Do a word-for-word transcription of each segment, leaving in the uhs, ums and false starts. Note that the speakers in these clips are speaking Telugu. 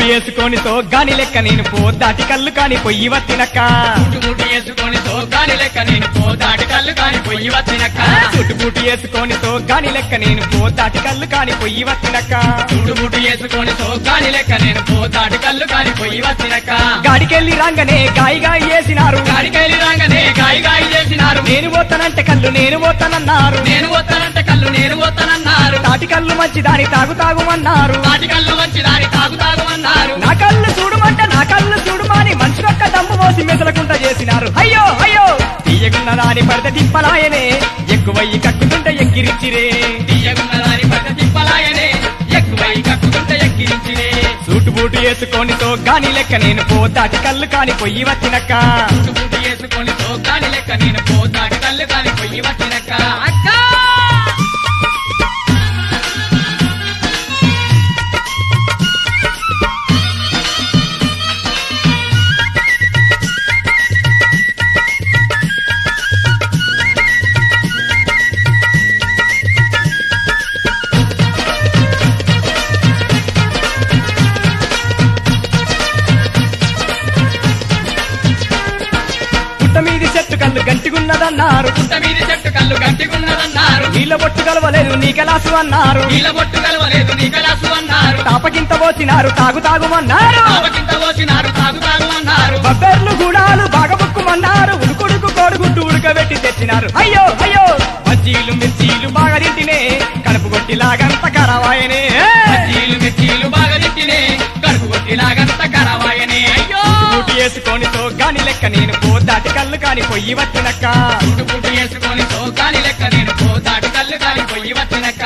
బూటు వేసుకొని సోగ్గాని లెక్క నేను పోదాటి కళ్ళు కాని పొయ్యి వత్తినక్క బూటు వేసుకొని సోగ్గాని లెక్క నేను పోదాటి కళ్ళు కాని పొయ్యి వత్తినక్క చుట్టు బూటు వేసుకొని సోగ్గాని లెక్క నేను పోదాటి కళ్ళు కాని పొయ్యి వత్తినక్క బూటు బూటు వేసుకొని సోగ్గాని లెక్క నేను పోదాటి కళ్ళు కాని పొయ్యి వత్తినక్క గాడికెళ్ళి రాంగనే గాయి గాయి వేసినారు గాడికెళ్ళి రాగానే గాయి గాయి చేసినారు నేను పోతానంటే కళ్ళు నేను పోతానన్నారు నేను పోతానంటే కళ్ళు నేను పోతానన్నారు తాటి కళ్ళు మంచి దాని తాగు తాగుమన్నారు తాటి కళ్ళు వచ్చి దాని తాగు తాగుమన్నారు నా కళ్ళు చూడమంటే నా కళ్ళు చూడమని మనిషికొక్క దమ్ము పోసి మెసలకుంట చేసినారు అయ్యో అయ్యో తీయగున్న దాని పడత తిప్పలాయనే ఎక్కువయ్యి కక్కుతుంటే ఎక్కిరిచ్చిరే తీయగున్న దాని పట్ట తిప్పలాయనే ఎక్కువై కక్కుతుంటే ఎక్కిరించినే సూటు బూటు వేసుకొని సోగ్గాని లెక్క నేను పోతాటి కళ్ళు కాని పొయ్యి వచ్చినక్క బూటు బూటు వేసుకొని సోగ్గాని లెక్క నేను పోదాటి కళ్ళు కాని పొయ్యి వత్తినక్క అక్క పుట్ట మీది చెట్టు కళ్ళు గంటిగున్నదన్నారు పుట్ట మీది చెట్టు కళ్ళు గట్టిగున్నదన్నారు నీళ్ళ బొట్టు కలవలేదు నీ కలాసు అన్నారు నీళ్ళ బొట్టు కలవలేదు నీ కలాసు అన్నారు తాపకింత పోసినారు తాగు తాగుమన్నారు తాపకింత పోసినారు తాగు తాగు అన్నారు బబ్బెర్లు గూడాలు బాగబుక్కుమన్నారు ఉడుకుడుకు కోడుగుడ్డు ఉడకబెట్టి తెచ్చినారు అయ్యో అయ్యో బజ్జీలు మిర్చీలు బాగా తింటినే కడుపు కొట్టి లాగంత కరవాయనే బజ్జీలు మిర్చీలు బాగా తిట్టినే కడుపు కొట్టిలాగంత కరవాయనే అయ్యో బూటు వేసుకొని సోగ్గాని లెక్క నేను పోదాటి కళ్ళు కాని పొయ్యి వచ్చినక్క బూటు బూటు వేసుకొని సోగాని లెక్క నేను పోదాటి కళ్ళు కాని పొయ్యి వచ్చినక్క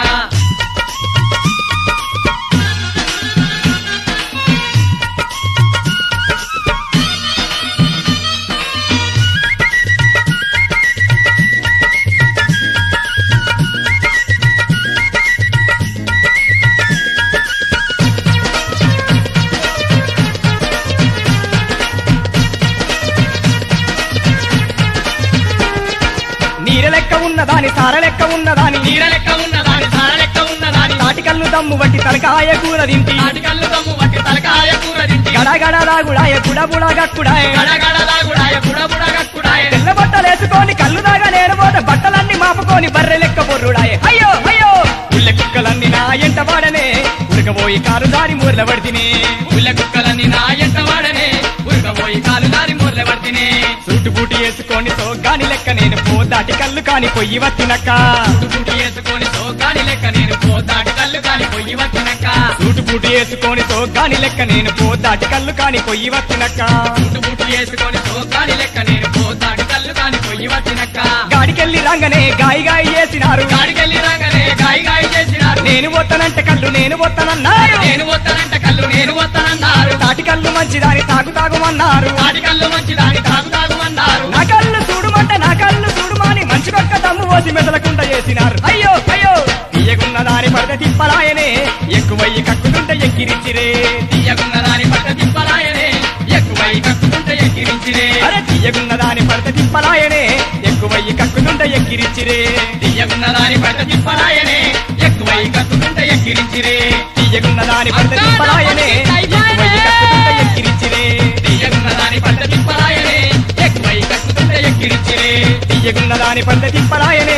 నీర లెక్క ఉన్నదాని సార లెక్క ఉన్నదాని నీడ లెక్క ఉన్నదాని సార లెక్క ఉన్నదాని తాటి కళ్ళు దమ్ము బట్టి తలకాయ కూర తింటి తాటి కళ్ళు దమ్ము వట్టి తలకాయ కూర తింటి గడగడ దాగుడాయ బుడబుడ గక్కుడాయ గడగడ దాగుడాయ బుడ బుడ గట్టుడాయ తెల్ల బట్టలేసుకొని కళ్ళు దాగా నేను పోత బట్టలన్నీ మాపుకొని బర్రె లెక్క బొర్రుడాయ అయ్యో అయ్యో ఉళ్ళ కుక్కలన్నీ నా ఎంట వాడనే ఉరకబోయి కారు దారి మూర్ల పడితినే ఉల్ల కుక్కలన్నీ నా ఎంట వాడనే ఉరకబోయి కాలు దారి మూర్ల పడితేనే సూటు బూటు వేసుకొని సోగ్గాని లెక్క నేను పోదాటి కళ్ళు కాని పొయ్యి వచ్చినక్క బూటు వేసుకొని సోగాని లెక్క నేను పోదాటి కళ్ళు కాని పొయ్యి వచ్చినక్క సూటు బూటు వేసుకొని సోగ్గాని లెక్క నేను పోదాటి కళ్ళు కాని పొయ్యి వచ్చినక్క బూటు బూటు వేసుకొని సోగాని లెక్క నేను పోదాటి కళ్ళు కాని పొయ్యి వచ్చినక్క గాడికెళ్ళి రాంగనే గాయి గాయి చేసినారు గాడికెళ్ళి రాగానే గాయి గాయి చేసినారు నేను పోతానంటే కళ్ళు నేను పోతానన్నారు నేను వస్తానంట కళ్ళు నేను వస్తానన్నారు తాటి కళ్ళు మంచిదాని తాగు తాగుమన్నారు తాటి కళ్ళు మంచి దాని తాగు తాగుమన్నారు నా కళ్ళు చూడమంటే నా కళ్ళు చూడమని మంచికొక్క దమ్ము పోసి మెదలకుంట చేసినారు అయ్యో అయ్యో తీయగున్న దాని పడత తిప్పలాయనే ఎక్కువయ్యి కక్కుతుంటే ఎక్కిరిచ్చిరే తీయకున్న దాని పట్ట తిప్పలాయనే ఎక్కువై కక్కుతుంటే ఎక్కిరించిరే అరే తీయగున్న దాని పడత తిప్పలాయనే ఎక్కువయ్యి కక్కుతుంటే ఎక్కిరిచ్చిరే తీయకున్న దాని పట్ట తిప్పలాయనే ఎక్కువై కక్కుతుంటే ఎక్కిరించిరే తీయగున్న దాని పడత తిప్పలాయనే ఎక్కువయ్యి కక్కుతుంటే ఎక్కిరిచ్చిరే తీయకున్న దాని పట్ట తిప్పలాయనే ఎక్కువై కక్కుతుంటే ఎక్కిరించిరే తీయగున్న దాని పడత తిప్పలాయనే